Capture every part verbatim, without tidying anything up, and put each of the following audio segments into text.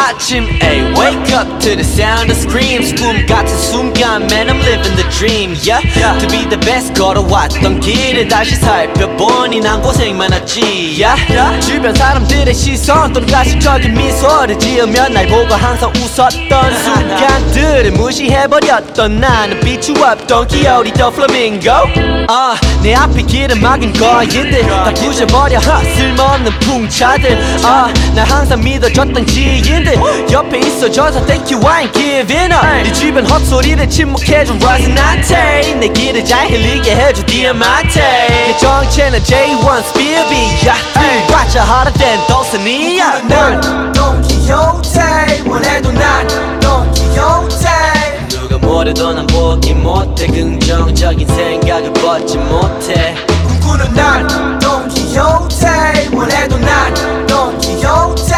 아침 ay wake up to the sound of screams 꿈 같은 순간 man I'm living the dream yeah, yeah. To be the best 걸어왔던 길을 다시 살펴보니 난 고생 많았지 yeah, yeah. 주변 사람들의 시선 또는 가식적인 미소를 지으면 날 보고 항상 웃었던 순간들을 무시해버렸던 나는 비추었던 기어리던 플라밍고 uh, 내 앞에 길은 막은 거인들 다 부셔버려 쓸모없는 풍차들 uh, 날 항상 믿어줬던 지인들 옆에 있어줘서 thank you I ain't giving up 네 주변 헛소리를 침묵해준 wasn't 내 길을 잘 흘리게 해줘 디아마테 내 정체는 제이 원 스피비 야 과자 하라된 도슨이야 난 돈키호테 원해도 난 돈키호테 누가 뭐래도 난 포기 못해 긍정적인 생각을 벗지 못해 꿈꾸는 난 돈키호테 원해도 난 돈키호테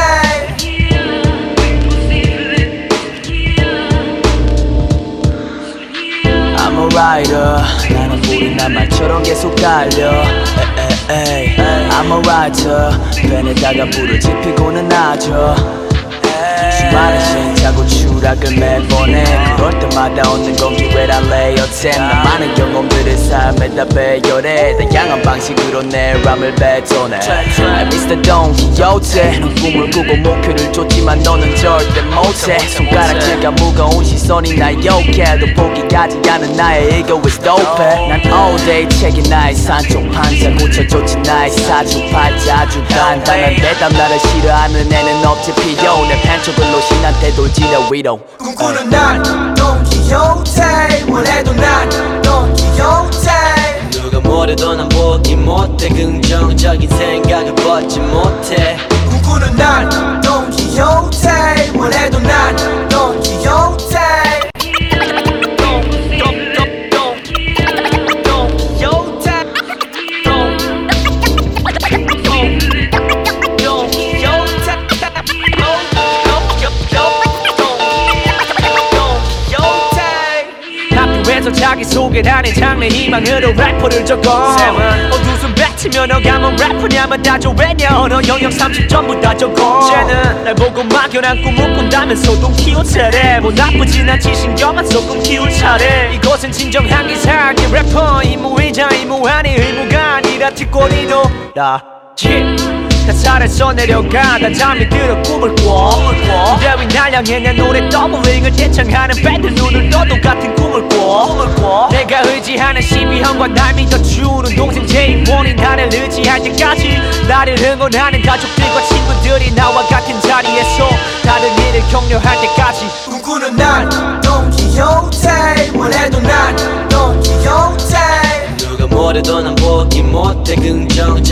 I'm a rider 나는 불이 난 말처럼 계속 달려 에에에이 I'm a writer 펜에다가 불을 지피고는 나죠 수많은 신차고 추락을 매번 해 그럴 때마다 얻는 건 기회라 레이어템 난 많은 경험들을 삶에다 배열해 다양한 방식으로 내 람을 뱉어내 I'm 미스터 Don Quixote 넌 꿈을 꾸고 목표를 쫓지만 너는 절대 못해 손가락질과 무거운 시선이 날 욕해도 포기하지 않은 나의 ego is dope 난 all day 책이 나의 산쪽 판자 고쳐줬지 나의 사주팔자 아주 단단한 대답 나를 싫어하는 애는 없지 필요 내 팬쪽을 로신한테 돌지려 위로 꿈꾸는 난 돈키호테 원해도 난 돈키호테 누가 뭐래도 난 포기 못해 긍정적인 생각을 벗지 못해 꿈꾸는 난 돈키호테 원해도 난 돈키호테 자기소개를 하는 장래 희망으로 래퍼를 적어 어두숨 뱉으면 너가 뭔 래퍼냐면 다져 왜냐 언어 영역 삼십 전부 다 적어 쟤는 날 보고 막연한 꿈을 꾼다면서 돈키호테래 뭐 나쁘진 않지 신경만 써 꿈 키울 차례 이곳은 진정한 기사기 래퍼 임무이자 임무 아닌 의무가 아니라 뒷거리도 나 가사를 써내려가다 잠이 들어 꿈을 꿔 무대 위 날 향해 내 노래 더블링을 대창하는 밴드 눈을 떠도 같은 꿈을 꿔 내가 의지하는 십이형과 날 믿어주는 동생 제이원이 나를 의지할 때까지 나를 응원하는 가족들과 친구들이 나와 같은 자리에서 다른 일을 격려할 때까지 꿈꾸는 난 돈키호테 원해도 난 돈키호테 누가 뭐래도 난 포기 못해 긍정